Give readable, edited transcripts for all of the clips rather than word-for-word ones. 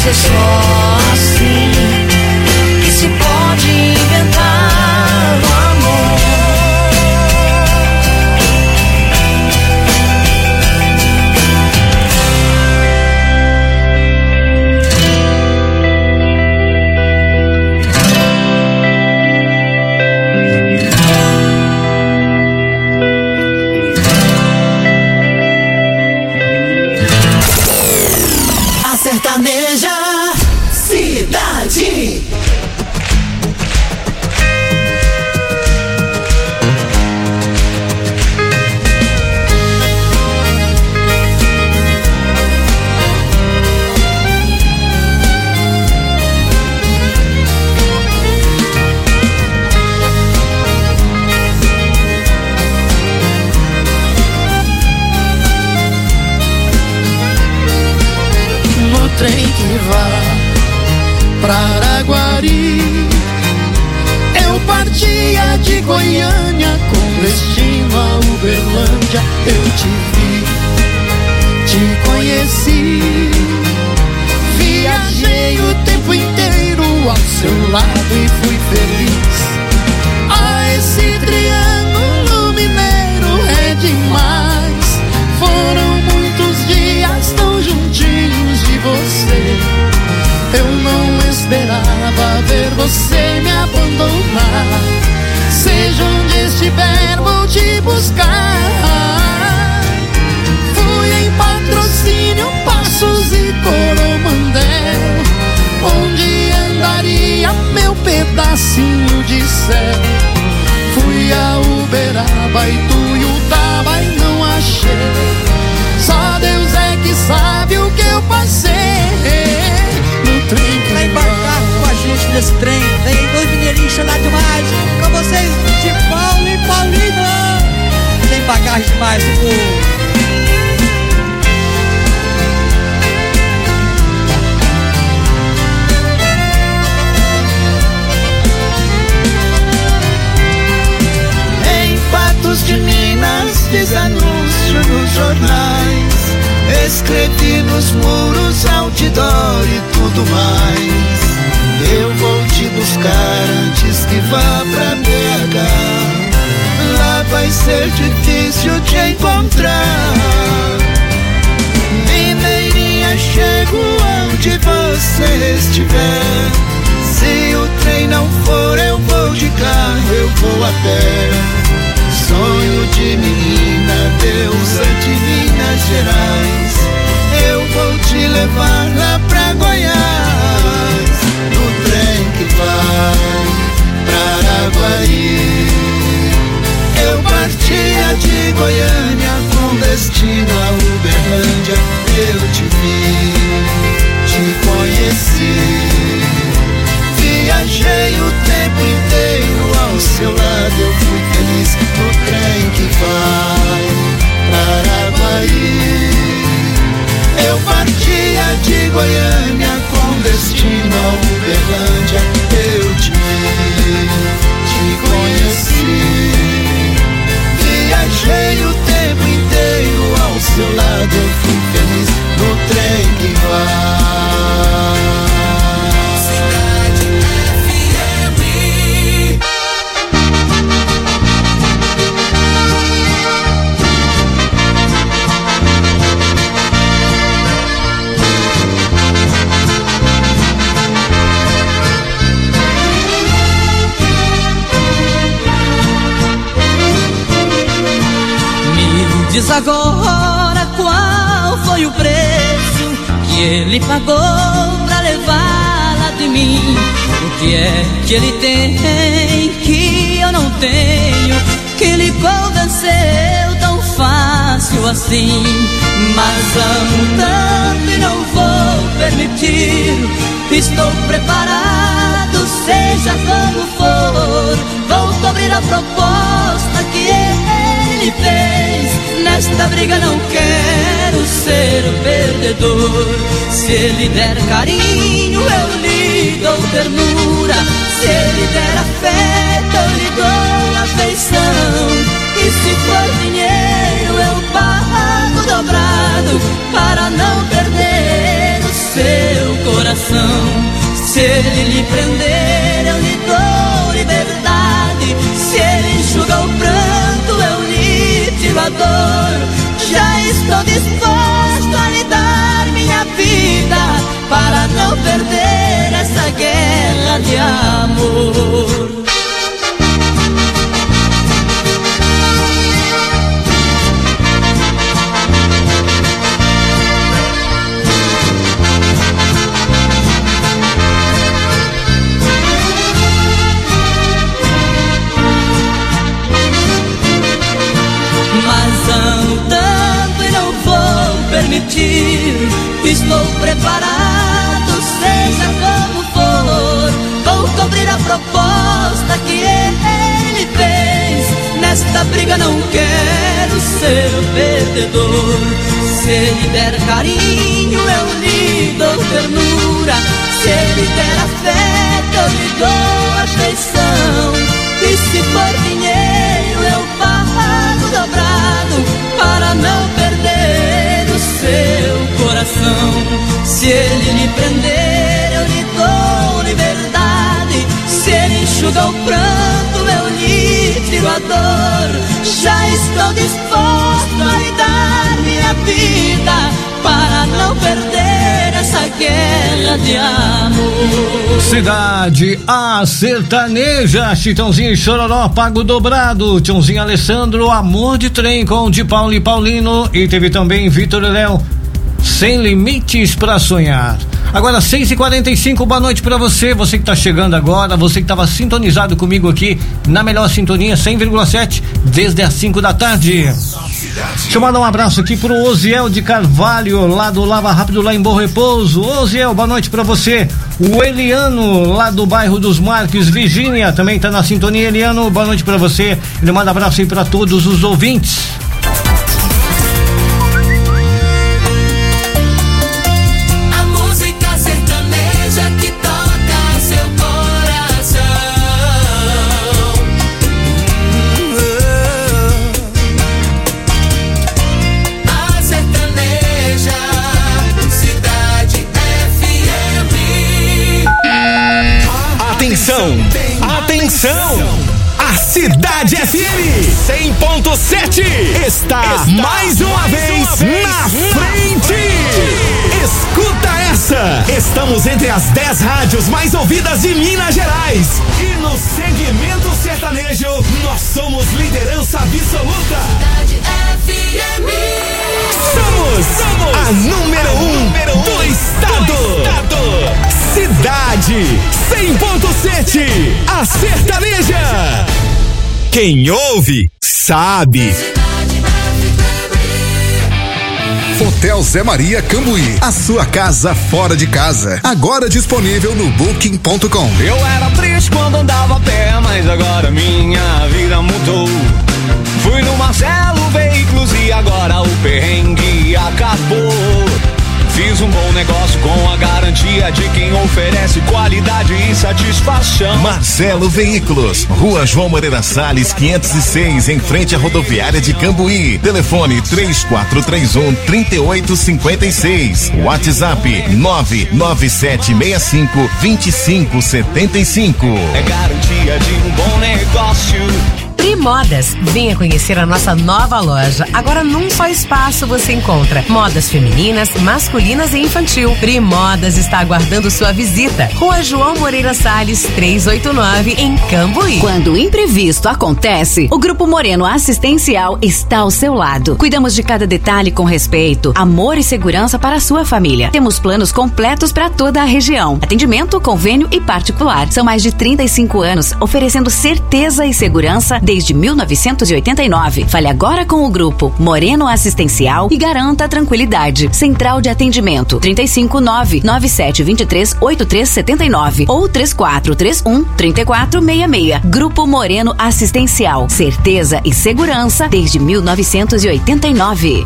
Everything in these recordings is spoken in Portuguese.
é só assim que se pode inventar o amor. A sertaneja cidade. Trem que vai pra Araguari, eu partia de Goiânia com destino a Uberlândia. Eu te vi, te conheci, viajei o tempo inteiro ao seu lado e fui feliz. Ah, esse triângulo mineiro é demais. Foram muitos dias tão juntinhos de você. Eu não esperava ver você me abandonar. Seja onde estiver, vou te buscar. Fui em Patrocínio, Passos e Coromandel, onde andaria meu pedacinho de céu. Fui a Uberaba, Ituiutaba e não achei. Só Deus é que sabe o que eu passei no trem que vai embarcar com a gente nesse trem. Tem dois mineirinhos lá demais. Com vocês, de Paulo e Paulina. Tem bagagem demais, o povo. De Minas, fiz anúncio nos jornais, escrevi nos muros, outdoor e tudo mais. Eu vou te buscar antes que vá pra BH. Lá vai ser difícil te encontrar. Mineirinha, chego onde você estiver. Se o trem não for, eu vou de carro, eu vou a pé. Sonho de menina, deusa de Minas Gerais. Eu vou te levar lá pra Goiás, no trem que vai pra Araguari. Eu partia de Goiânia com destino a Uberlândia. Eu te vi, te conheci, viajei o tempo inteiro ao seu lado. Eu fui feliz no trem que vai pra Araguari. Eu partia de Goiânia com destino a Uberlândia. Eu te vi, te conheci, viajei o tempo inteiro ao seu lado. Eu fui feliz no trem que vai. Diz agora qual foi o preço que ele pagou pra levá-la de mim. O que é que ele tem que eu não tenho, que lhe convenceu tão fácil assim? Mas amo tanto e não vou permitir. Estou preparado, seja como for. Vou cobrir a proposta que ele fez. Nesta briga não quero ser o perdedor. Se ele der carinho, eu lhe dou ternura. Se ele der afeto, eu lhe dou afeição. E se for dinheiro, eu pago dobrado, para não perder o seu coração. coração. Se ele lhe prender, eu lhe dou liberdade. Se ele enxuga o pranto, eu lhe tiro a dor. Já estou disposto a lhe dar minha vida para não perder essa guerra de amor. Permitir, estou preparado, seja como for. Vou cumprir a proposta que ele fez. Nesta briga não quero ser o perdedor. Se ele der carinho, eu lhe dou ternura. Se ele der afeto, eu lhe dou afeição. E se for dinheiro, eu pago dobrado para não perder o seu coração. Se ele lhe prender, eu lhe dou liberdade. Se ele enxuga o pranto, eu lhe tiro a dor. Já estou disposto a lhe dar minha vida para não perder essa guerra de amor. Cidade A Sertaneja, Chitãozinho e Chororó, pago dobrado. Tchãozinho Alessandro, Amor de Trem com de Paulo e Paulino. E teve também Vitor e Léo, Sem Limites pra Sonhar. Agora 6h45, boa noite pra você que tá chegando agora, você que tava sintonizado comigo aqui na melhor sintonia 100,7 desde as 5 da tarde. Deixa eu mandar um abraço aqui pro Osiel de Carvalho, lá do Lava Rápido, lá em Bom Repouso. Osiel, boa noite pra você. O Eliano, lá do bairro dos Marques, Virgínia, também tá na sintonia. Eliano, boa noite pra você. Ele manda abraço aí pra todos os ouvintes. Atenção! A Cidade FM 100.7 está mais uma vez na frente! Escuta essa! Estamos entre as 10 rádios mais ouvidas de Minas Gerais. E no segmento sertanejo, nós somos liderança absoluta. Cidade FM. Somos a número 1 do estado. Cidade 100.7, a sertaneja. Quem ouve, sabe. Hotel Zé Maria Cambuí, a sua casa fora de casa. Agora disponível no booking.com. Eu era triste quando andava a pé, mas agora minha vida mudou. Fui no Marcelo Veículos e agora o perrengue acabou. Fiz um bom negócio com a garantia de quem oferece qualidade e satisfação. Marcelo Veículos, Rua João Moreira Salles, 506, em frente à rodoviária de Cambuí. Telefone 3431-3856. WhatsApp 99765-2575. É garantia de um bom negócio. Primodas, venha conhecer a nossa nova loja. Agora num só espaço você encontra modas femininas, masculinas e infantil. Primodas está aguardando sua visita. Rua João Moreira Salles, 389, em Cambuí. Quando o imprevisto acontece, o Grupo Moreno Assistencial está ao seu lado. Cuidamos de cada detalhe com respeito, amor e segurança para a sua família. Temos planos completos para toda a região. Atendimento, convênio e particular. São mais de 35 anos oferecendo certeza e segurança desde 1989. Fale agora com o Grupo Moreno Assistencial e garanta a tranquilidade. Central de atendimento 359-9723-8379 ou 3431-3466. Grupo Moreno Assistencial. Certeza e segurança desde 1989.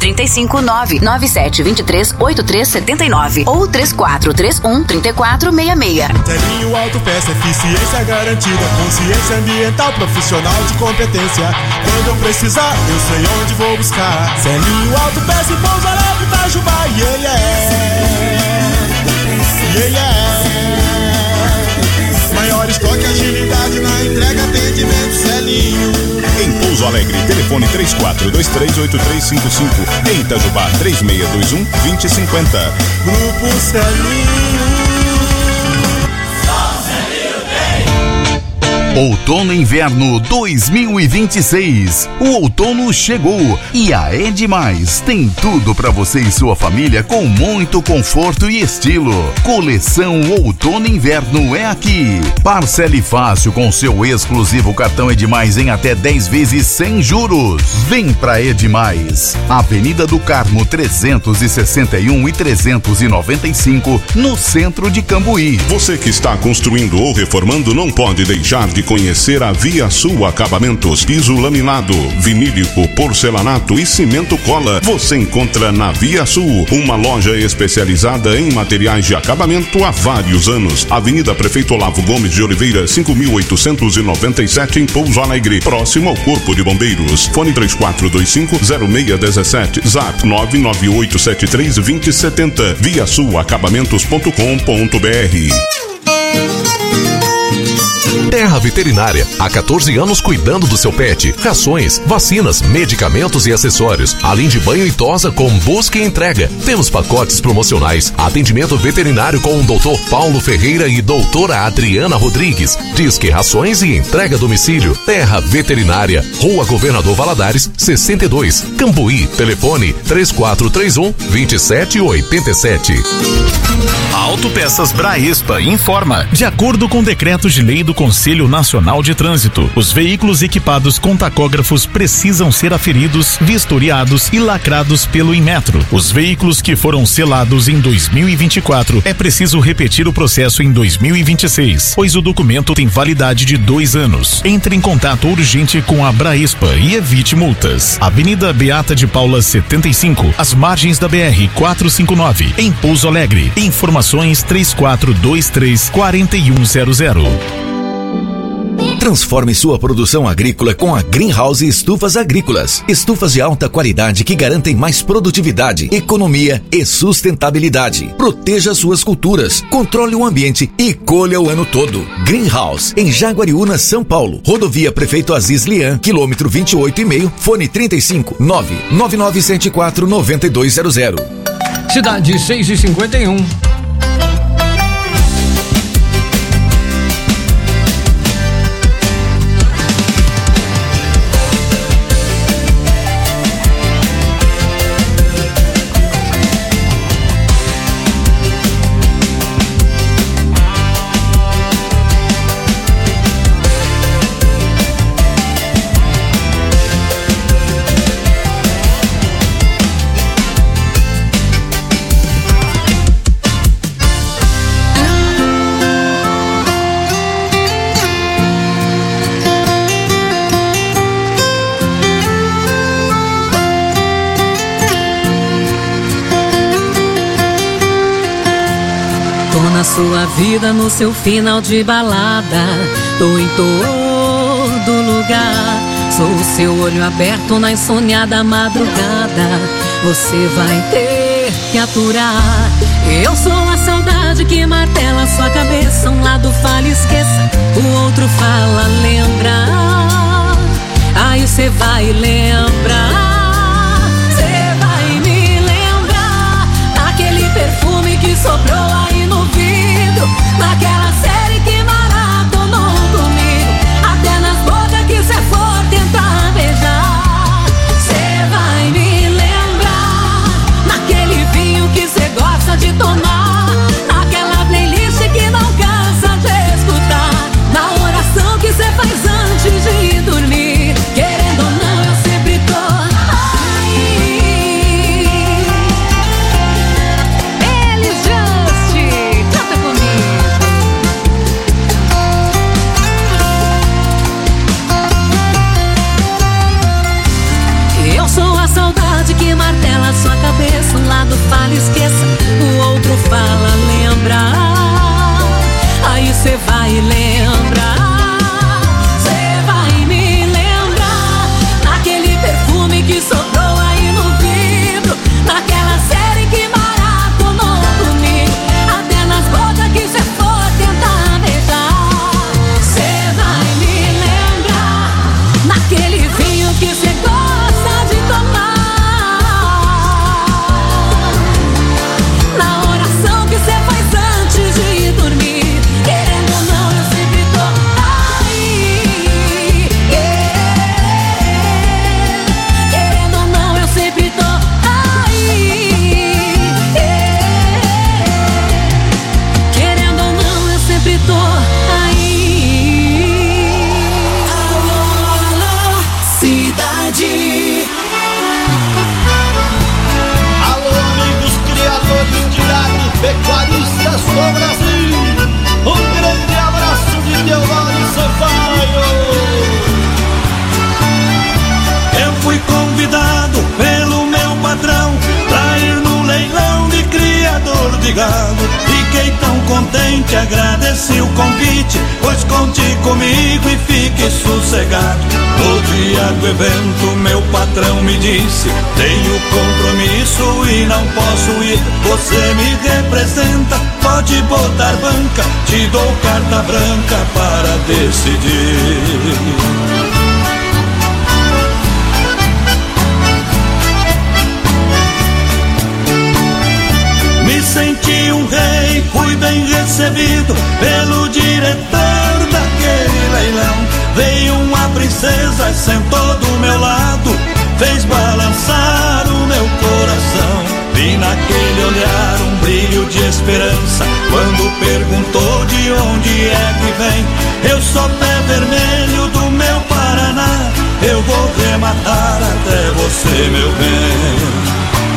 359-9723-8379 ou 3431-3466. Zelinho Autopeça, eficiência garantida, consciência ambiental, profissional de competência. Quando eu precisar, eu sei onde vou buscar. Zelinho Autopeça e Pouso Alegre, Itajubá, e ele é. Fone 34238355. Em Itajubá, 3621-2050. Grupo Celinho. Outono e Inverno 2026. O outono chegou e a Edmais tem tudo para você e sua família com muito conforto e estilo. Coleção Outono e Inverno é aqui. Parcele fácil com seu exclusivo cartão Edmais em até 10 vezes sem juros. Vem pra Edmais. Avenida do Carmo 361 e 395 no centro de Cambuí. Você que está construindo ou reformando não pode deixar de conhecer a Via Sul Acabamentos, piso laminado, vinílico, porcelanato e cimento cola. Você encontra na Via Sul, uma loja especializada em materiais de acabamento há vários anos. Avenida Prefeito Olavo Gomes de Oliveira, 5.897 em Pouso Alegre, próximo ao Corpo de Bombeiros. Fone 3425-0617, Zap 99873-2070, viasulacabamentos.com.br. Terra Veterinária, há 14 anos cuidando do seu pet. Rações, vacinas, medicamentos e acessórios, além de banho e tosa com busca e entrega. Temos pacotes promocionais, atendimento veterinário com o Dr. Paulo Ferreira e doutora Adriana Rodrigues. Disque rações e entrega a domicílio. Terra Veterinária, Rua Governador Valadares, 62, Cambuí. Telefone 3431-2787. Autopeças Braespa informa. De acordo com o decreto de lei do Conselho Nacional de Trânsito, os veículos equipados com tacógrafos precisam ser aferidos, vistoriados e lacrados pelo Inmetro. Os veículos que foram selados em 2024 é preciso repetir o processo em 2026, pois o documento tem validade de 2 anos. Entre em contato urgente com a Braespa e evite multas. Avenida Beata de Paula 75, às margens da BR 459, em Pouso Alegre. Informações 3423-4100. Transforme sua produção agrícola com a Greenhouse Estufas Agrícolas. Estufas de alta qualidade que garantem mais produtividade, economia e sustentabilidade. Proteja suas culturas, controle o ambiente e colha o ano todo. Greenhouse, em Jaguariúna, São Paulo. Rodovia Prefeito Aziz Lian, quilômetro 28,5, fone 35-99974-9200. Cidade 6:51. Sua vida no seu final de balada, tô em todo lugar. Sou o seu olho aberto na insônia madrugada. Você vai ter que aturar. Eu sou a saudade que martela sua cabeça. Um lado fala esqueça, o outro fala lembra. Aí cê vai lembrar. Cê vai me lembrar daquele perfume que sobrou aí no vidro, naquela série que maratonou comigo, até nas bocas que cê for tentar beijar. Cê vai me lembrar naquele vinho que cê gosta de tomar, naquela playlist que não cansa de escutar, na oração que cê faz antes de dormir. Querendo ou não, eu sempre tô do Brasil. Um grande abraço de Teodoro Sampaio. Eu fui convidado pelo meu patrão pra ir no leilão de criador de gado. Fiquei tão contente, agradeci o convite, pois conte comigo e fique sossegado. No dia do evento meu patrão me disse: tenho compromisso e não posso ir. Você me representa, pode botar banca, te dou carta branca para decidir. Senti um rei, fui bem recebido pelo diretor daquele leilão. Veio uma princesa, sentou do meu lado, fez balançar o meu coração. Vi naquele olhar um brilho de esperança, quando perguntou de onde é que vem. Eu sou pé vermelho do meu Paraná, eu vou rematar até você, meu bem.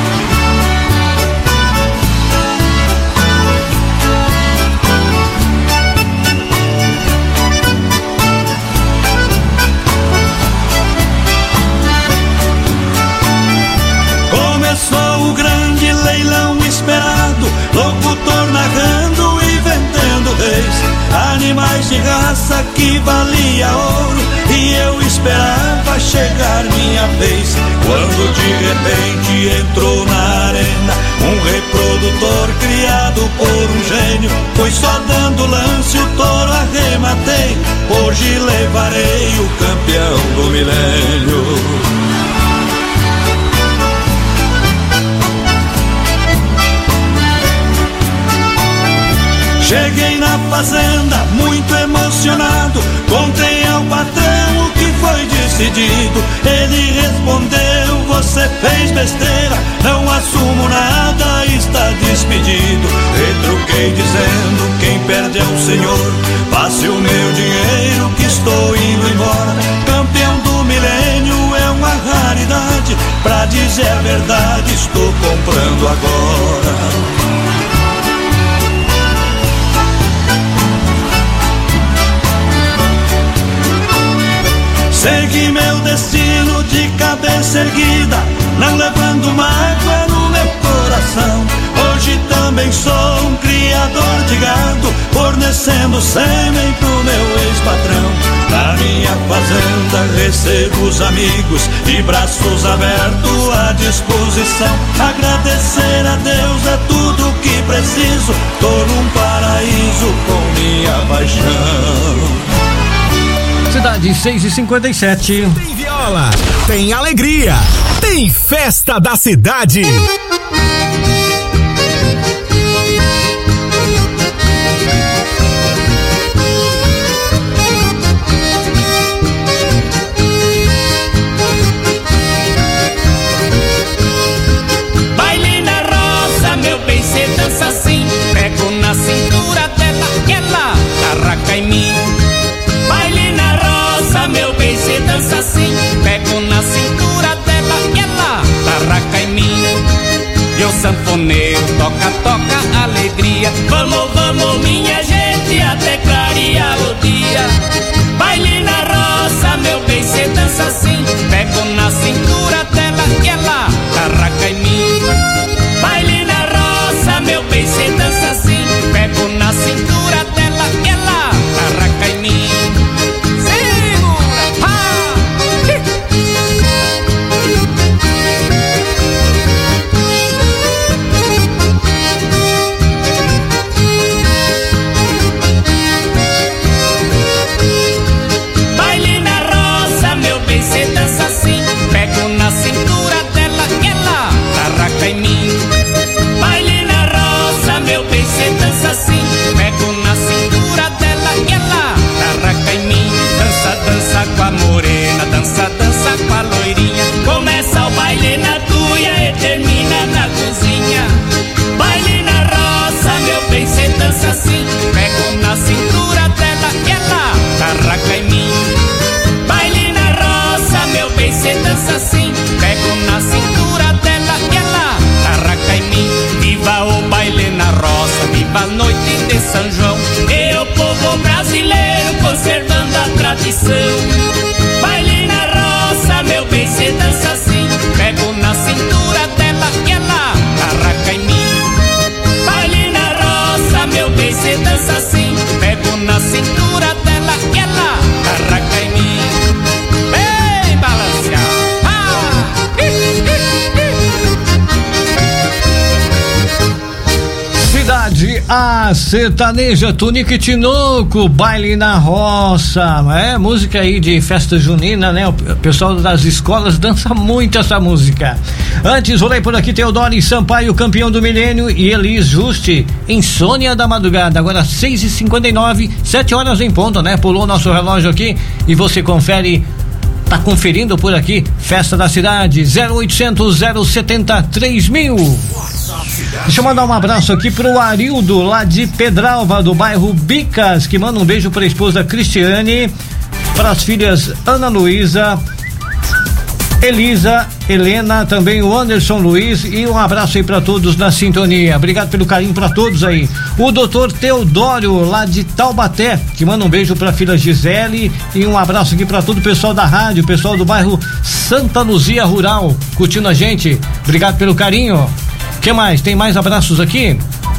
Começou o grande leilão esperado, locutor narrando e vendendo reis, animais de raça que valia ouro, e eu esperava chegar minha vez. Quando de repente entrou na arena um reprodutor criado por um gênio, foi só dando lance o touro arrematei, hoje levarei o campeão do milênio. Cheguei na fazenda muito emocionado, contei ao patrão o que foi decidido. Ele respondeu: você fez besteira, não assumo nada, está despedido. Retruquei dizendo: quem perde é o senhor, passe o meu dinheiro que estou indo embora. Campeão do milênio é uma raridade, pra dizer a verdade estou comprando agora. Segui meu destino de cabeça erguida, não levando mágoa no meu coração. Hoje também sou um criador de gado, fornecendo sêmen pro meu ex-patrão. Na minha fazenda recebo os amigos, de braços abertos à disposição. Agradecer a Deus é tudo que preciso, tô num paraíso com minha paixão. Cidade 6h57. Tem viola, tem alegria, tem festa da cidade. Baile na roça, meu bem, cê dança assim. Pego na cintura dela, ela arraca em mim. Baile na roça, meu bem, cê dança assim. Pego na cintura dela, ela arraca em mim. E o sanfoneiro toca, toca alegria. Vamos, vamos, minha gente, até clarear o dia. Baile na roça, meu bem, cê dança assim. Pego na cintura dela, ela arraca em mim. Baile na roça, meu bem, cê dança assim. Pego na cintura dela, ela arraca em mim. na noite de São João. E o povo brasileiro conservando a tradição. Baile na roça, meu bem, cê dança assim. Pego na cintura dela e ela arraca em mim. Baile na roça, meu bem, cê dança assim. Pego na cintura dela e ela arraca em mim. Bem balanceado. Cidade A Sertaneja, Tunique Tinoco, Baile na Roça, é música aí de festa junina, né? O pessoal das escolas dança muito essa música. Antes, rolei por aqui Teodoro Sampaio, campeão do milênio, e Elis Juste, Insônia da Madrugada. Agora 6h59, 7 horas em ponto, né? Pulou o nosso relógio aqui e você confere. Tá conferindo por aqui, Festa da Cidade, 0800 070 3000. Deixa eu mandar um abraço aqui pro Arildo, lá de Pedralva, do bairro Bicas, que manda um beijo pra esposa Cristiane, para as filhas Ana Luísa, Elisa, Helena, também o Anderson Luiz, e um abraço aí pra todos na sintonia. Obrigado pelo carinho pra todos aí. O doutor Teodoro, lá de Taubaté, que manda um beijo pra filha Gisele, e um abraço aqui pra todo o pessoal da rádio, pessoal do bairro Santa Luzia Rural, curtindo a gente. Obrigado pelo carinho. Que mais? Tem mais abraços aqui?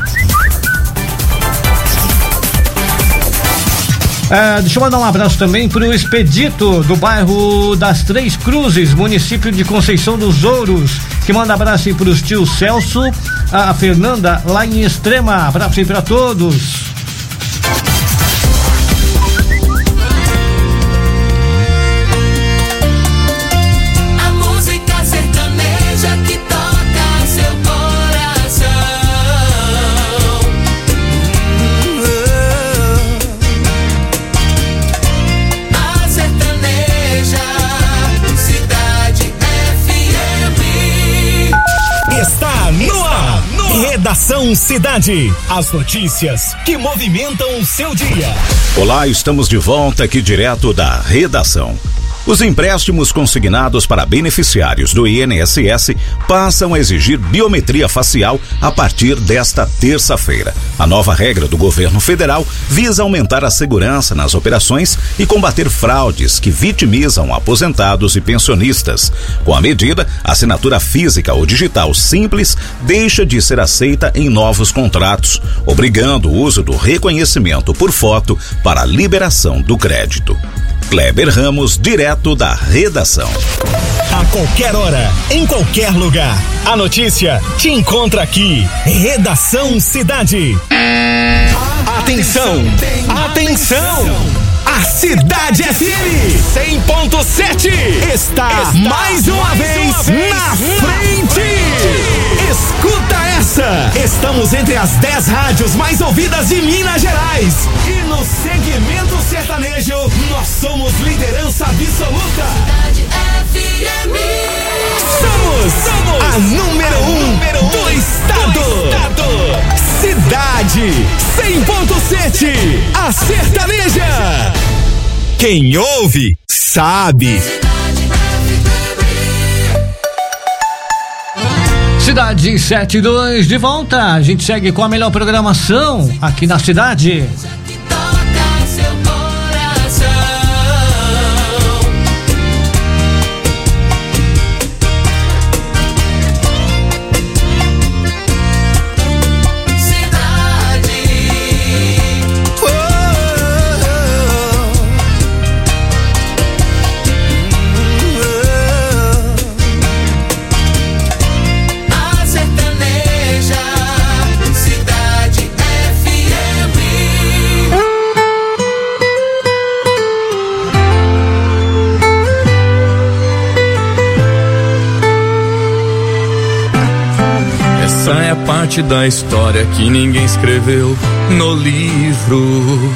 Deixa eu mandar um abraço também pro Expedito, do bairro das Três Cruzes, município de Conceição dos Ouros, que manda abraço aí pros tios Celso, a Fernanda, lá em Extrema. Abraço aí pra todos. A música sertaneja que toca seu coração. A sertaneja, Cidade FM. Está no ar. Redação Cidade. As notícias que movimentam o seu dia. Olá, estamos de volta aqui direto da redação. Os empréstimos consignados para beneficiários do INSS passam a exigir biometria facial a partir desta terça-feira. A nova regra do governo federal visa aumentar a segurança nas operações e combater fraudes que vitimizam aposentados e pensionistas. Com a medida, a assinatura física ou digital simples deixa de ser aceita em novos contratos, obrigando o uso do reconhecimento por foto para a liberação do crédito. Kleber Ramos, direto da redação. A qualquer hora, em qualquer lugar. A notícia te encontra aqui. Redação Cidade. Atenção! Atenção! A Cidade FM 100.7 está mais uma vez na frente. Escuta essa! Estamos entre as 10 rádios mais ouvidas de Minas Gerais. E no segmento sertanejo, nós somos liderança absoluta. Somos a número 1 do estado. Cidade 100.7, a sertaneja. Quem ouve, sabe. Cidade 72 de volta. A gente segue com a melhor programação aqui na cidade. Essa é a parte da história que ninguém escreveu no livro.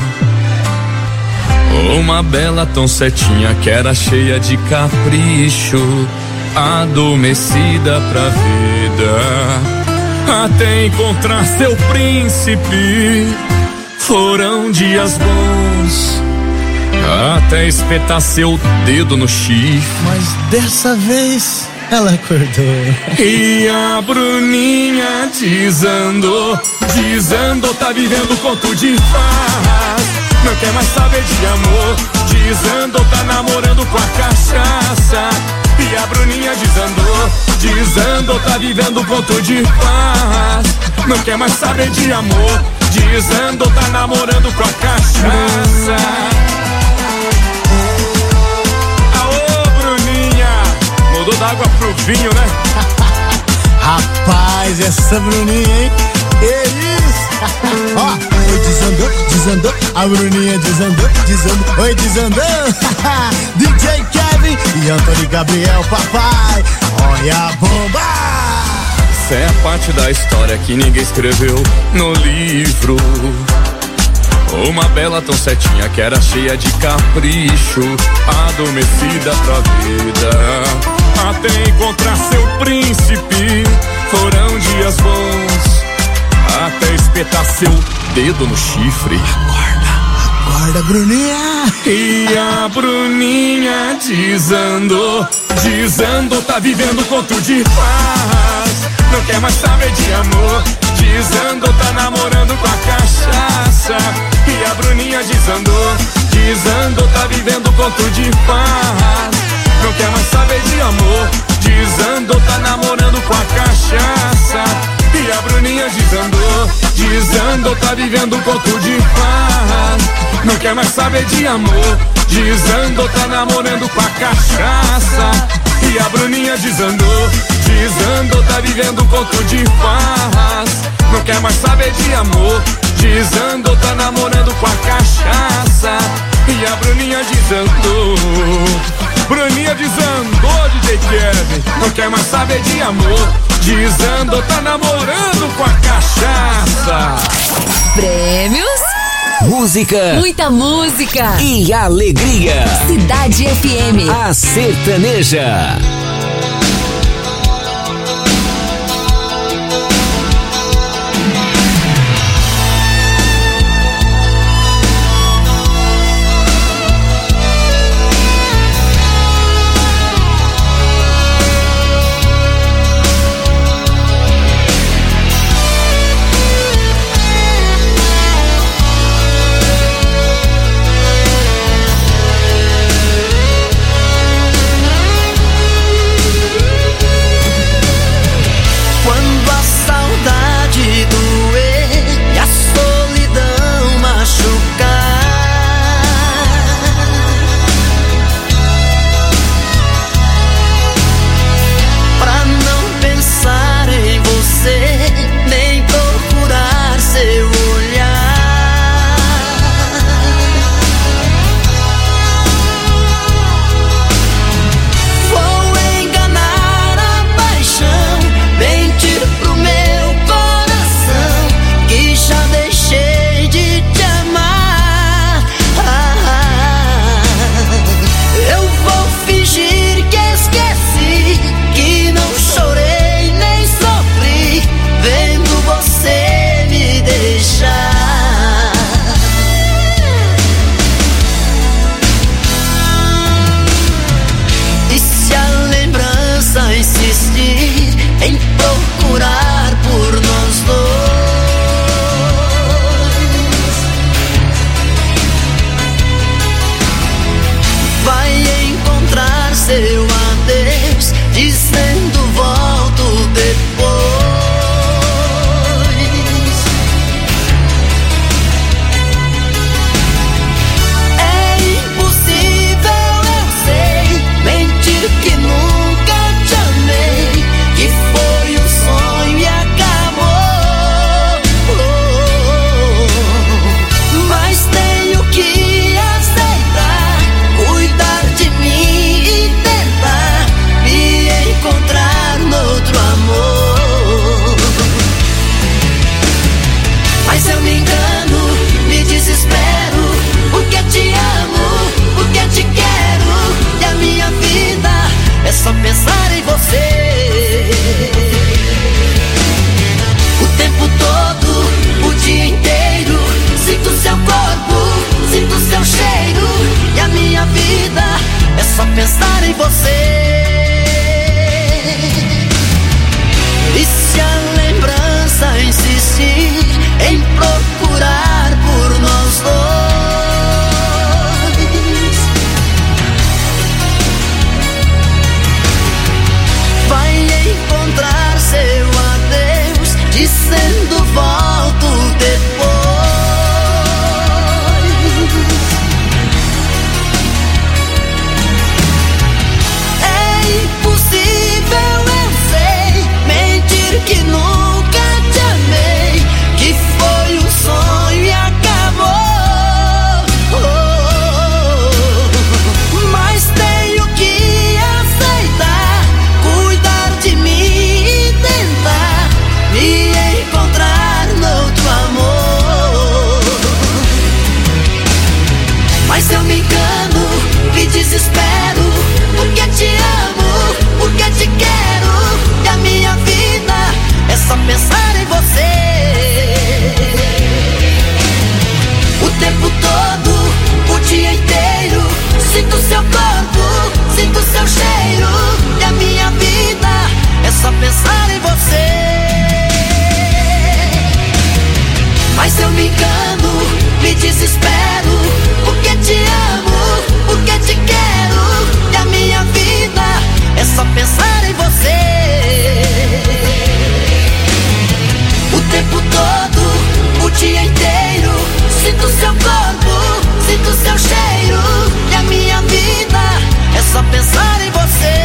Uma bela tão certinha que era cheia de capricho, adormecida pra vida, até encontrar seu príncipe. Foram dias bons, até espetar seu dedo no chifre. Mas dessa vez ela acordou. E a Bruninha desandou, tá vivendo conto de fadas. Não quer mais saber de amor, desandou, tá namorando com a cachaça. E a Bruninha desandou, tá vivendo conto de paz. Não quer mais saber de amor, desandou, tá namorando com a cachaça. Aô, Bruninha, mudou da água pro vinho, né? Rapaz, essa Bruninha, hein? Que isso? Ó, oi, desandou, a Bruninha desandou, oi, desandou. DJ Kevin e Antônio Gabriel, papai, olha a bomba. Essa é a parte da história que ninguém escreveu no livro. Uma bela tão certinha que era cheia de capricho, adormecida pra vida, até encontrar seu príncipe. Foram dias bons, até espetar seu dedo no chifre. Acorda, Bruninha. E a Bruninha desandou, tá vivendo conto de paz. Não quer mais saber de amor, desandou, tá namorando com a cachaça. E a Bruninha desandou, tá vivendo conto de paz. Não quer mais saber de amor, desandou, tá namorando com a cachaça. E a Bruninha desandou, tá vivendo conto de paz. Não quer mais saber de amor, desandou, tá namorando com a cachaça. E a Bruninha desandou, tá vivendo conto de paz. Não quer mais saber de amor, desandou, tá namorando com a cachaça. E a Bruninha desandou, DJ Kevin. Não quer mais saber de amor, desandou, tá namorando com a cachaça. Prêmios, música, muita música e alegria. Cidade FM, a sertaneja. pensar em você. O tempo todo, o dia inteiro, sinto seu corpo, sinto seu cheiro. E a minha vida é só pensar em você. Mas eu me engano, me desespero, porque te amo, porque te quero. E a minha vida é só pensar em você. O tempo todo, o dia inteiro, sinto seu corpo, sinto seu cheiro. E a minha vida é só pensar em você.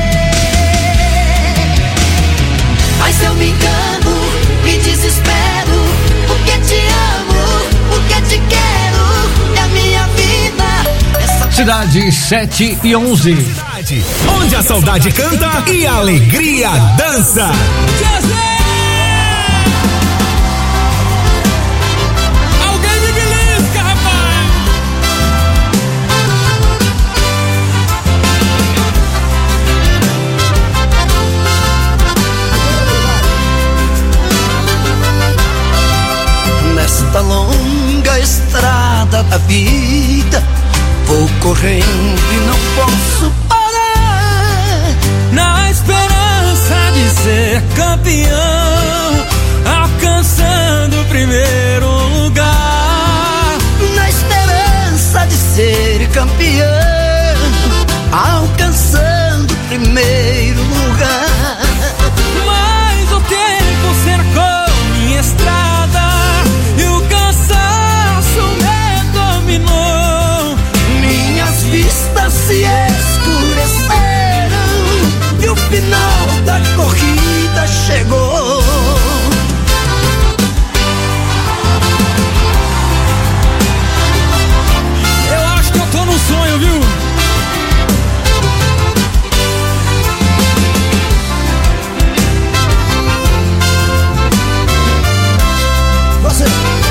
Mas eu me engano, me desespero, porque te amo, porque te quero. E a minha vida é só... Cidade 7:11. Onde a saudade canta e a alegria dança. Alguém me belisca, rapaz. Nesta longa estrada da vida, vou correndo e não posso parar. Na esperança de ser campeão, alcançando o primeiro lugar. Na esperança de ser campeão, alcançando o primeiro lugar. Mas o tempo cercou minha estrada e o cansaço me dominou. Minhas vistas se escureceram e o final da corrida chegou. Eu acho que eu tô num sonho, viu? Você.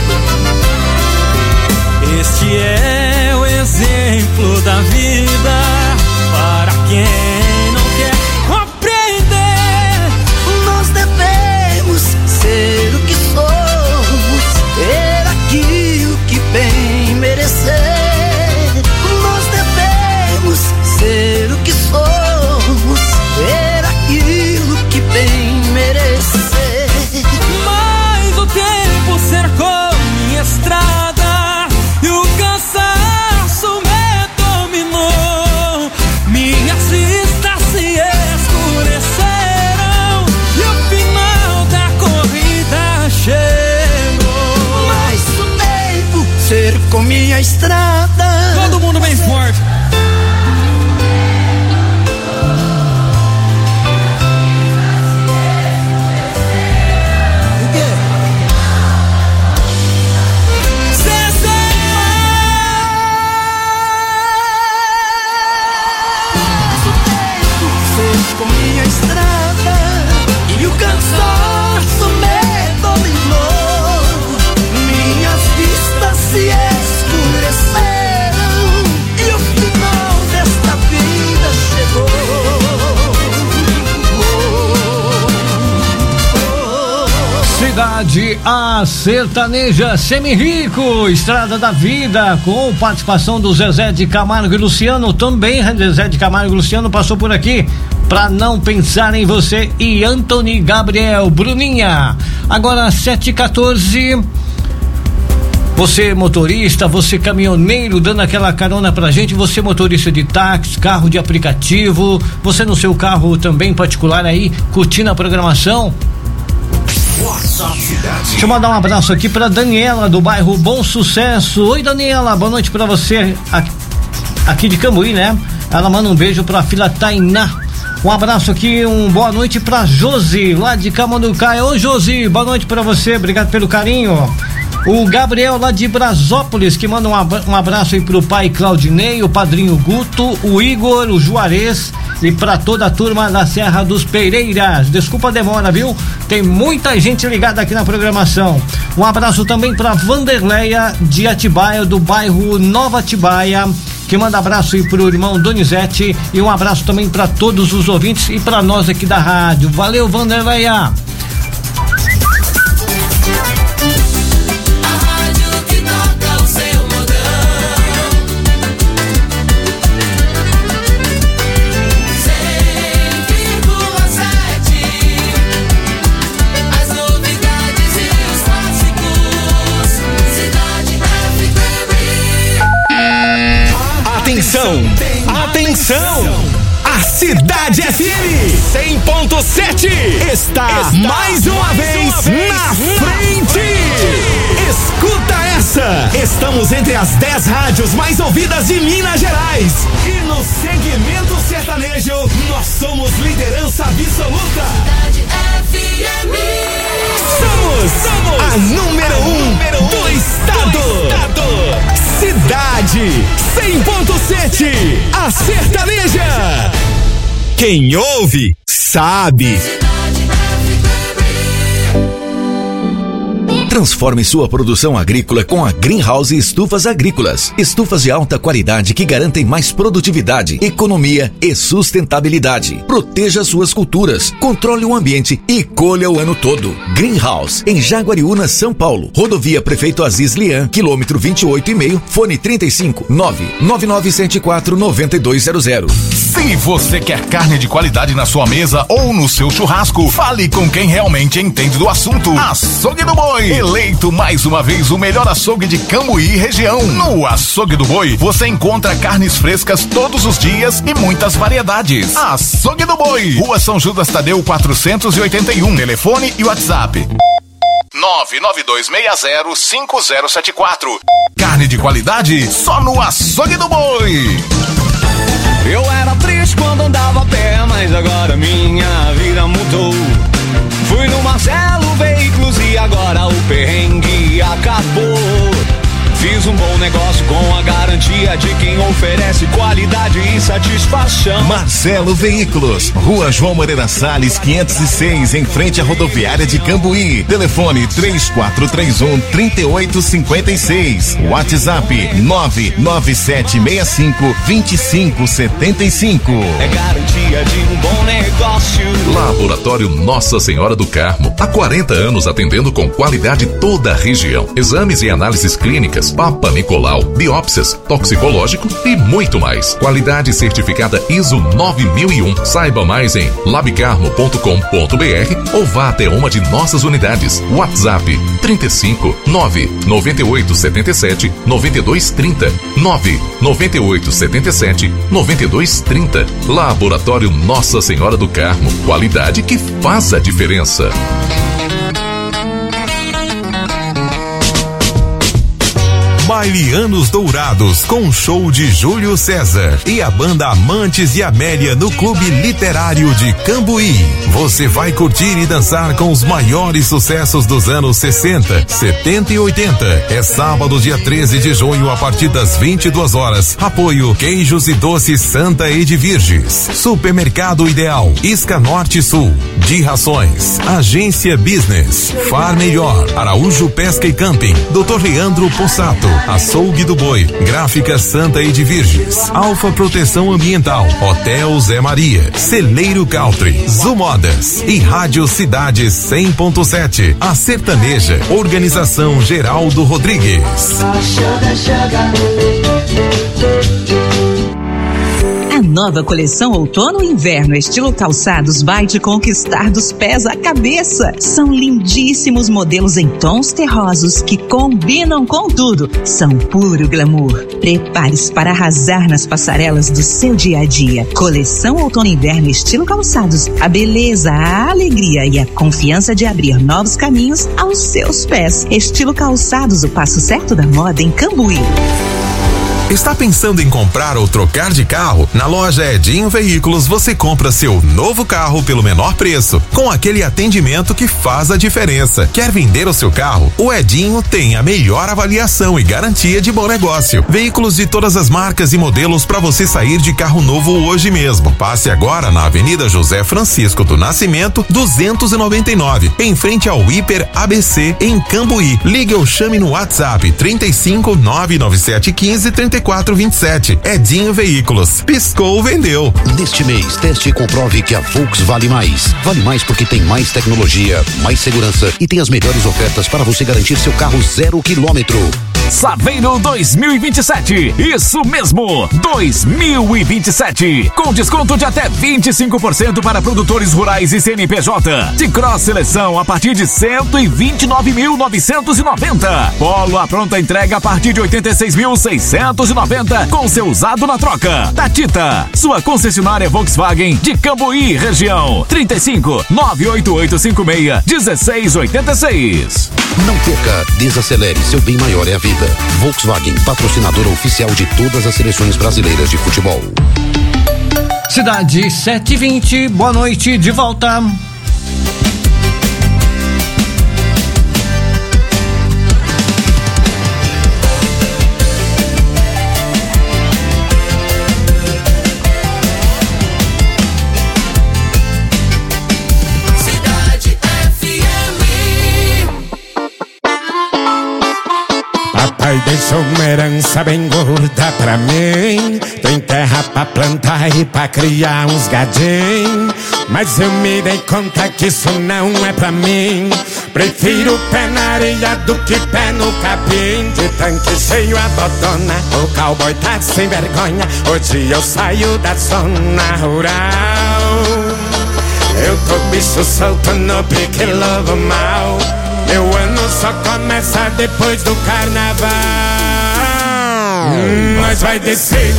Este é o exemplo da vida para quem não quer compreender. Nós devemos ser o que somos, ter aquilo que bem merecer. Nós devemos ser o que somos, ter aquilo que bem merecer. Mas o tempo cercou minha estrada e o cansaço me dominou. Minhas vistas se escureceram e o final da corrida chegou. Mas o tempo cercou minha estrada. Todo mundo bem forte. Com minha estrada e o cansaço me dominou. Minhas vistas se escureceram e o final desta vida chegou. Cidade A Sertaneja Semi-Rico, Estrada da Vida, com participação do Zezé de Camargo e Luciano. Também Zezé de Camargo e Luciano passou por aqui. Pra não pensar em você e Anthony Gabriel, Bruninha. Agora 7:14. Você motorista, você caminhoneiro dando aquela carona pra gente, você motorista de táxi, carro de aplicativo, você no seu carro também particular aí, curtindo a programação. Deixa eu mandar um abraço aqui pra Daniela do bairro Bom Sucesso. Oi, Daniela, boa noite pra você aqui de Cambuí, né? Ela manda um beijo pra filha Tainá. Um abraço aqui, boa noite pra Josi, lá de Camanducaia. Ô Josi, boa noite pra você, obrigado pelo carinho. O Gabriel lá de Brasópolis, que manda um abraço aí pro pai Claudinei, o padrinho Guto, o Igor, o Juarez e pra toda a turma da Serra dos Pereiras. Desculpa a demora, viu? Tem muita gente ligada aqui na programação. Um abraço também pra Vanderleia de Atibaia, do bairro Nova Atibaia, que manda abraço aí pro irmão Donizete, e um abraço também para todos os ouvintes e para nós aqui da rádio. Valeu, Vanderleia. Atenção! A Cidade FM 100.7 está mais uma vez na frente. Escuta essa! Estamos entre as 10 rádios mais ouvidas de Minas Gerais. E no segmento sertanejo, nós somos liderança absoluta. Cidade FM. Somos a número 1 do estado. Cidade 100.7, a sertaneja. Quem ouve, sabe. Transforme sua produção agrícola com a Greenhouse Estufas Agrícolas. Estufas de alta qualidade que garantem mais produtividade, economia e sustentabilidade. Proteja suas culturas, controle o ambiente e colha o ano todo. Greenhouse, em Jaguariúna, São Paulo. Rodovia Prefeito Aziz Lian, quilômetro 28,5, fone 35 99974 9200. Se você quer carne de qualidade na sua mesa ou no seu churrasco, fale com quem realmente entende do assunto. Açougue do Boi. Eleito mais uma vez o melhor açougue de Cambuí e região. No Açougue do Boi, você encontra carnes frescas todos os dias e muitas variedades. Açougue do Boi, Rua São Judas Tadeu 481, telefone e WhatsApp 992605074. Carne de qualidade só no Açougue do Boi. Eu era triste quando andava a pé, mas agora minha vida mudou. Fui no Marcelo Veículos e agora o perrengue acabou. Fiz um bom negócio com a garantia de quem oferece qualidade e satisfação. Marcelo Veículos, Rua João Moreira Salles, 506, em frente à rodoviária de Cambuí. Telefone 3431-3856. WhatsApp 99765-2575. É garantia de um bom negócio. Laboratório Nossa Senhora do Carmo. Há 40 anos atendendo com qualidade toda a região. Exames e análises clínicas, Papa Nicolau, biópsias, toxicológico e muito mais. Qualidade certificada ISO 9001. Saiba mais em labcarmo.com.br ou vá até uma de nossas unidades. WhatsApp 35 99877 9230 99877 9230. Laboratório Nossa Senhora do Carmo. Qualidade que faz a diferença. Baile Anos Dourados com show de Júlio César e a banda Amantes e Amélia no Clube Literário de Cambuí. Você vai curtir e dançar com os maiores sucessos dos anos 60, 70 e 80. É sábado, dia 13 de junho, a partir das 22 horas. Apoio Queijos e Doces Santa Edvirges, Supermercado Ideal, Isca Norte e Sul, de Rações, Agência Business, Far Melhor, Araújo Pesca e Camping, Dr. Leandro Possato, Açougue do Boi, Gráfica Santa Edvirges, Alfa Proteção Ambiental, Hotel Zé Maria, Celeiro Country, Zumodas e Rádio Cidade 100.7, a sertaneja, Organização Geraldo Rodrigues. A nova coleção Outono e Inverno estilo calçados vai te conquistar dos pés à cabeça. São lindíssimos modelos em tons terrosos que combinam com tudo. São puro glamour. Prepare-se para arrasar nas passarelas do seu dia a dia. Coleção Outono e Inverno estilo calçados. A beleza, a alegria e a confiança de abrir novos caminhos aos seus pés. Estilo calçados, o passo certo da moda em Cambuí. Está pensando em comprar ou trocar de carro? Na loja Edinho Veículos você compra seu novo carro pelo menor preço, com aquele atendimento que faz a diferença. Quer vender o seu carro? O Edinho tem a melhor avaliação e garantia de bom negócio. Veículos de todas as marcas e modelos para você sair de carro novo hoje mesmo. Passe agora na Avenida José Francisco do Nascimento, 299, em frente ao Hiper ABC em Cambuí. Ligue ou chame no WhatsApp 35 99715 3427. Edinho Veículos. Piscou, vendeu. Neste mês, teste e comprove que a Volks vale mais. Vale mais porque tem mais tecnologia, mais segurança e tem as melhores ofertas para você garantir seu carro 0 km. Saveiro 2027. Isso mesmo, 2027. Com desconto de até 25% para produtores rurais e CNPJ. De Cross Seleção a partir de 129.990. Polo à pronta entrega a partir de 86.690 com seu usado na troca. Tatita, sua concessionária Volkswagen de Cambuí, região. 35 98856 1686. Não perca, desacelere, seu bem maior é a vida. Volkswagen, patrocinadora oficial de todas as seleções brasileiras de futebol. Cidade 720, boa noite, de volta. Papai deixou uma herança bem gorda pra mim. Tem terra pra plantar e pra criar uns gadinhos. Mas eu me dei conta que isso não é pra mim. Prefiro pé na areia do que pé no capim. De tanque cheio a botona, o cowboy tá sem vergonha. Hoje eu saio da zona rural. Eu tô bicho solto no pique lobo mal. Meu ano só começa depois do carnaval. Mas vai descer,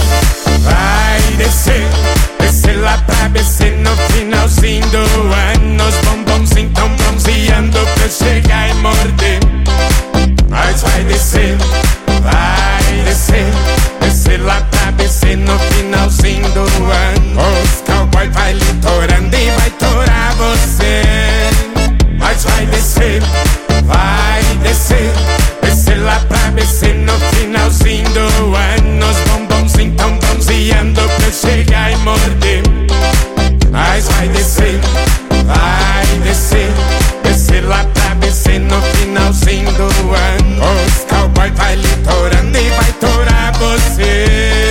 descer lá pra BC no finalzinho do ano. Os bombons tão bronzeando pra eu chegar e morder. Mas vai descer, descer lá pra BC no finalzinho do ano. Os cowboy vai litorando e vai torar você. Mas vai descer, descer lá pra BC no finalzinho do ano. Os bombons tão bronzeando pra eu chegar e morder. Mas vai descer, descer lá pra BC no finalzinho do ano. Os cowboy vai litorando e vai torar você.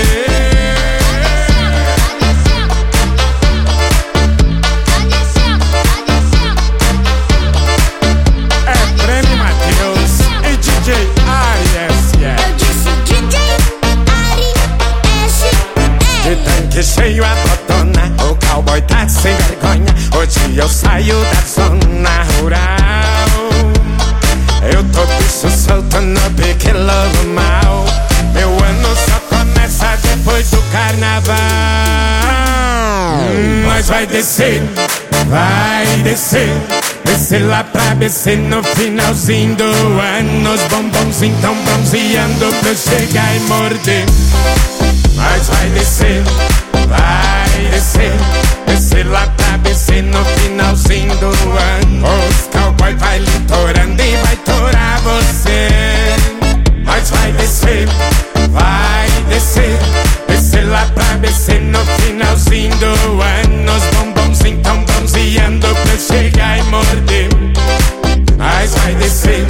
Que cheio a botona, o cowboy tá sem vergonha. Hoje eu saio da zona rural. Eu tô bicho solto no pique lobo mal. Meu ano só começa depois do carnaval. Mas vai descer, descer lá pra BC no finalzinho do ano. Os bombons tão bronzeando pra eu chegar e morder. Mas vai descer, descer lá pra BC no finalzinho do ano. Os cowboy vai litorando e vai torar você. Mas vai descer, descer lá pra BC no finalzinho do ano. Os bombons tão bronzeando pra eu chegar e morder. Mas vai descer,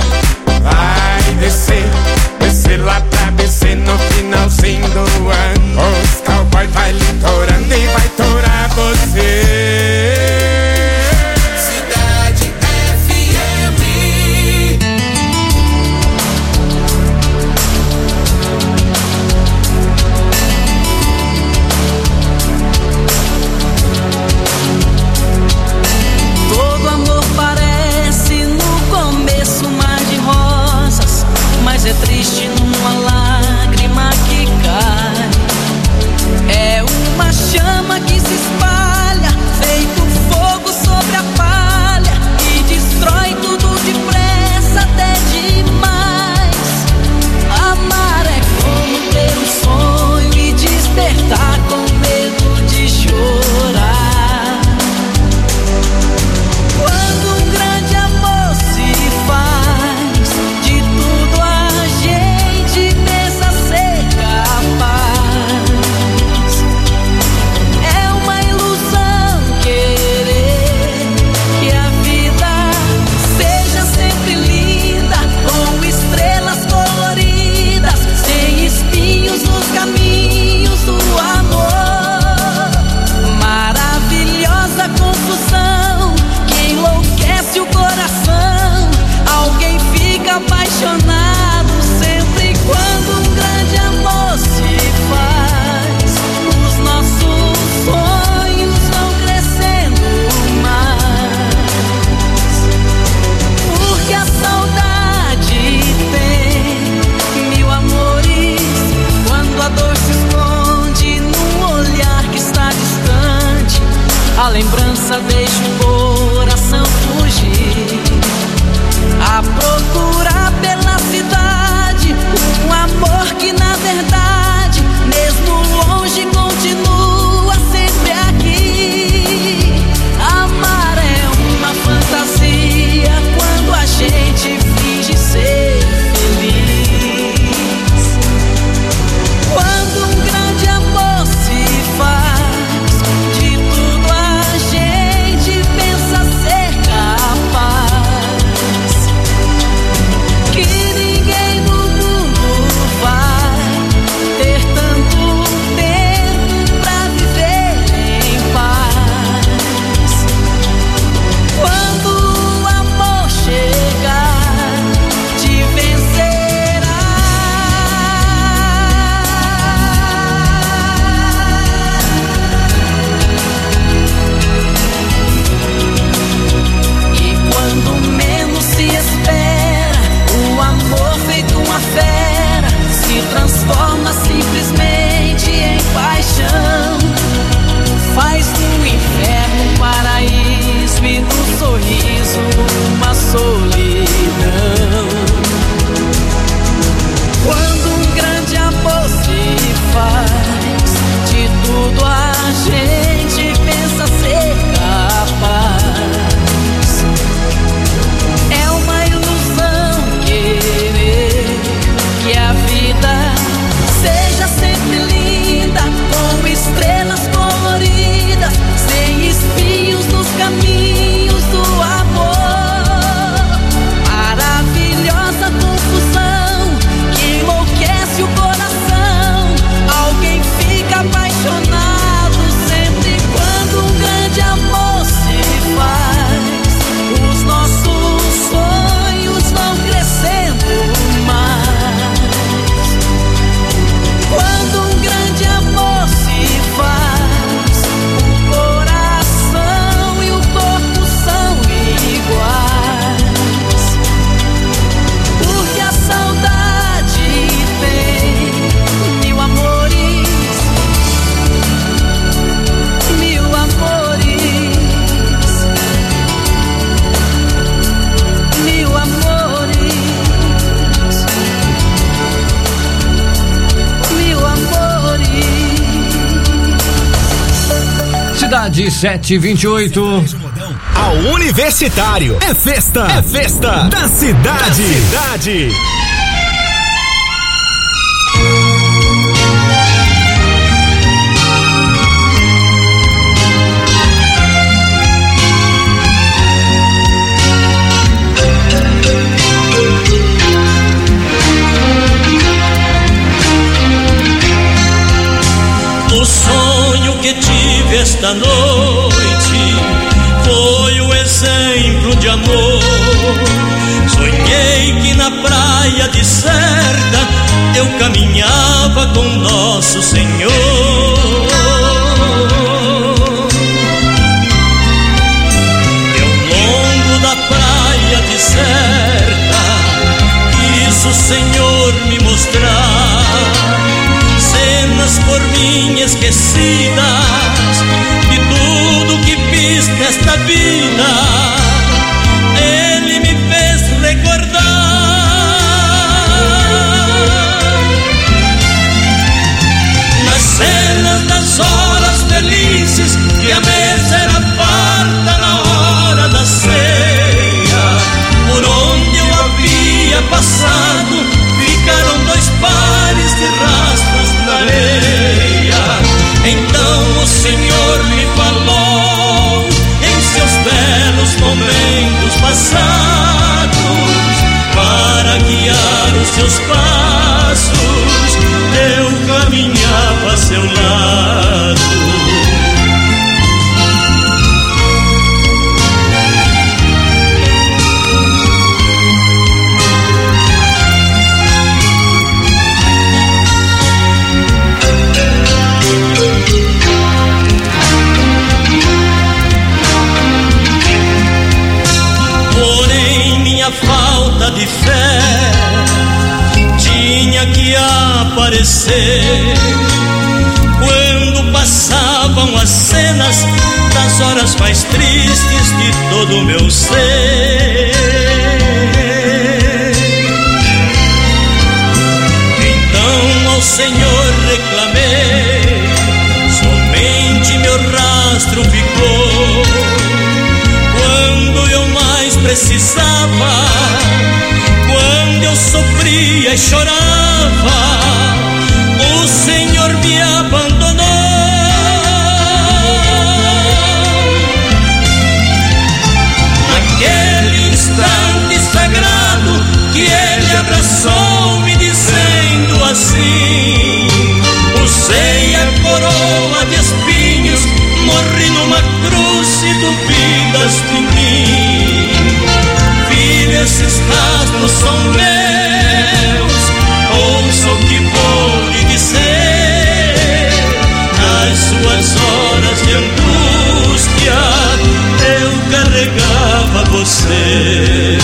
descer lá pra BC no finalzinho do ano. Os cowboy vai litorando e vai torar você. Cidade FM. Todo amor parece no começo mar de rosas, mas é triste numa lágrima seja sempre linda, com estrelas coloridas, sem espinhos nos caminhos do amor. Maravilhosa confusão que enlouquece o coração. Alguém fica apaixonado sempre quando um grande amor se faz. Os nossos sonhos vão crescendo mais. Quando um grande amor se faz, o coração e o corpo são iguais. Porque a saudade tem mil amores, mil amores, mil amores, mil amores. Cidade 728. A Universitário é festa da cidade. O sonho que tive esta noite foi o exemplo de amor. Sonhei que na praia deserta eu caminhava com nosso Senhor. E ao longo da praia deserta quis o Senhor me mostrar cenas por mim esquecidas de tudo que fiz nesta vida. Ele me fez recordar nas cenas das horas felizes que a mesa era farta na hora da ceia. Por onde eu havia passado ficaram dois pares de rastros na areia. Então o Senhor me falou em seus belos momentos passados, para guiar os seus passos eu caminhava a seu lado. Falta de fé tinha que aparecer quando passavam as cenas das horas mais tristes de todo o meu ser. Então ao Senhor reclamei, somente meu rastro ficou. Quando eu mais precisava, quando eu sofria e chorava, o Senhor me abandonou. Naquele instante sagrado que Ele abraçou-me dizendo assim: usei a coroa de espinhos, morri numa cruz e duvidas de mim. Filho, esses rastros são meus, ouça o que vou lhe dizer. Nas suas horas de angústia eu carregava você.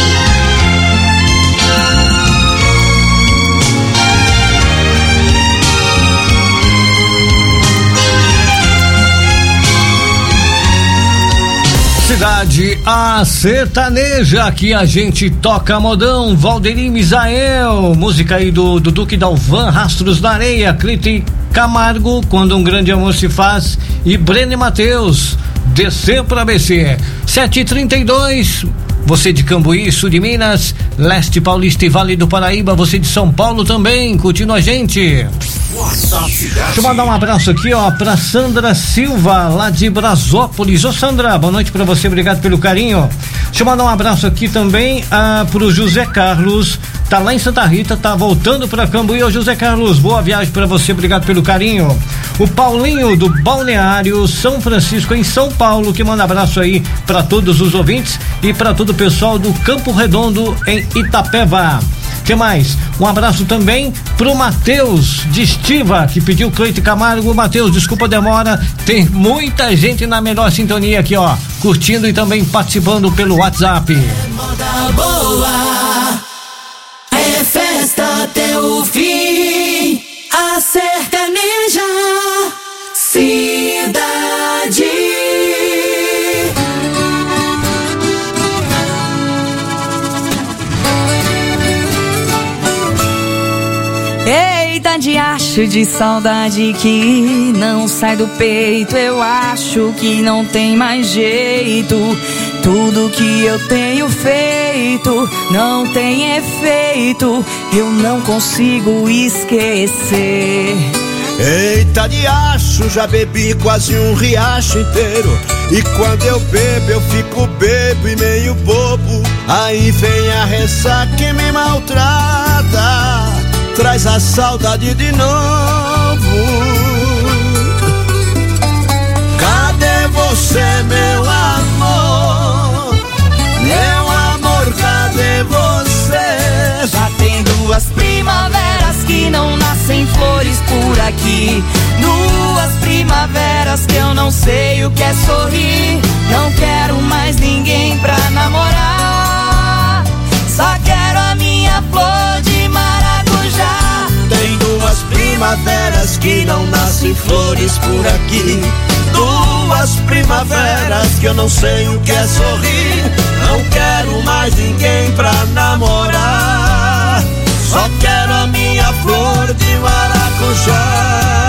Cidade a sertaneja, que a gente toca modão. Valderim Misael, música aí do Duque Dalvan, Rastros na Areia. Clite Camargo, Quando um Grande Amor se Faz, e Breno Mateus, Descer pra BC. 7h32, Você de Cambuí, sul de Minas, leste paulista e Vale do Paraíba, você de São Paulo também, curtindo a gente. Deixa eu mandar um abraço aqui, ó, pra Sandra Silva, lá de Brasópolis. Ô Sandra, boa noite pra você, obrigado pelo carinho. Deixa eu mandar um abraço aqui também pro José Carlos, tá lá em Santa Rita, tá voltando pra Cambuí. Ô José Carlos, boa viagem pra você, obrigado pelo carinho. O Paulinho do Balneário São Francisco, em São Paulo, que manda abraço aí pra todos os ouvintes e pra todo o pessoal do Campo Redondo, em Itapeva. Que mais? Um abraço também pro Matheus de Estiva, que pediu Cleito Camargo. Matheus, desculpa a demora, tem muita gente na melhor sintonia aqui, ó, curtindo e também participando pelo WhatsApp. Moda boa, é festa até o fim, a sertaneja, cidade. Eita diacho de saudade que não sai do peito. Eu acho que não tem mais jeito. Tudo que eu tenho feito não tem efeito. Eu não consigo esquecer. Eita diacho, já bebi quase um riacho inteiro. E quando eu bebo, eu fico bebo e meio bobo. Aí vem a ressaca que me maltrata, traz a saudade de novo. Cadê você, meu amor? Meu amor, cadê você? Já tem duas primaveras que não nascem flores por aqui. Duas primaveras que eu não sei o que é sorrir. Não quero mais ninguém pra namorar, só quero a minha flor de maracujá. Tem duas primaveras que não nascem flores por aqui. Duas primaveras que eu não sei o que é sorrir. Não quero mais ninguém pra namorar, só quero a minha flor de maracujá.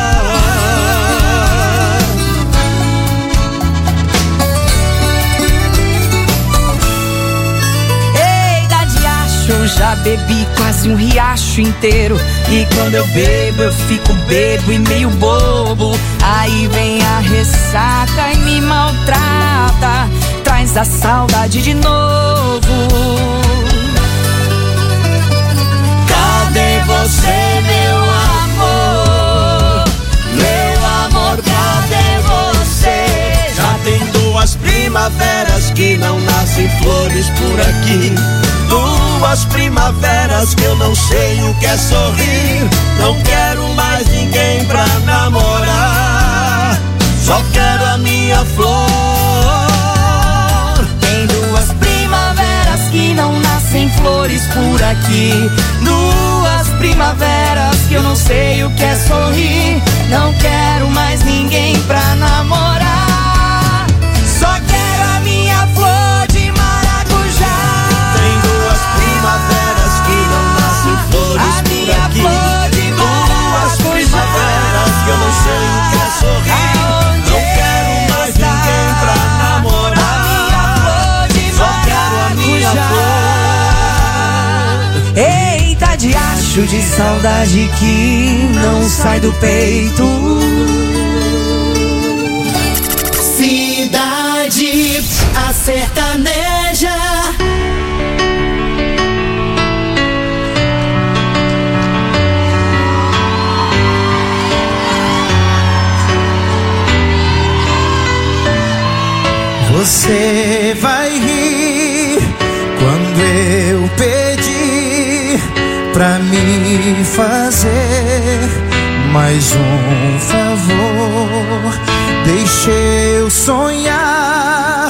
Eu já bebi quase um riacho inteiro. E quando eu bebo, eu fico bebo e meio bobo. Aí vem a ressaca e me maltrata, traz a saudade de novo. Cadê você, meu amor? Meu amor, cadê você? Já tem duas primaveras que não nascem flores por aqui. Duas primaveras que eu não sei o que é sorrir. Não quero mais ninguém pra namorar, só quero a minha flor. Tem duas primaveras que não nascem flores por aqui. Duas primaveras que eu não sei o que é sorrir. Não quero mais ninguém pra namorar, só quero a minha flor de maracujá. Tem duas primaveras que não nascem flores por aqui. Duas primaveras que eu não sei o que é sorrir. Não quero mais ninguém pra namorar, só quero a minha flor. Eita diacho de saudade que não sai do peito. Cidade, a sertaneja. Você vai rir quando eu pedir pra me fazer mais um favor. Deixa eu sonhar,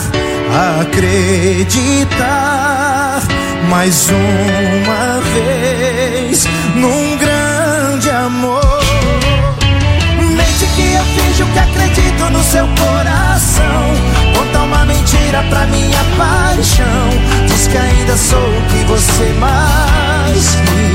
acreditar mais uma vez num grande amor. Mente que eu finjo que acredito no seu coração. Conta uma mentira pra minha paixão. Diz que ainda sou o que você mais quis.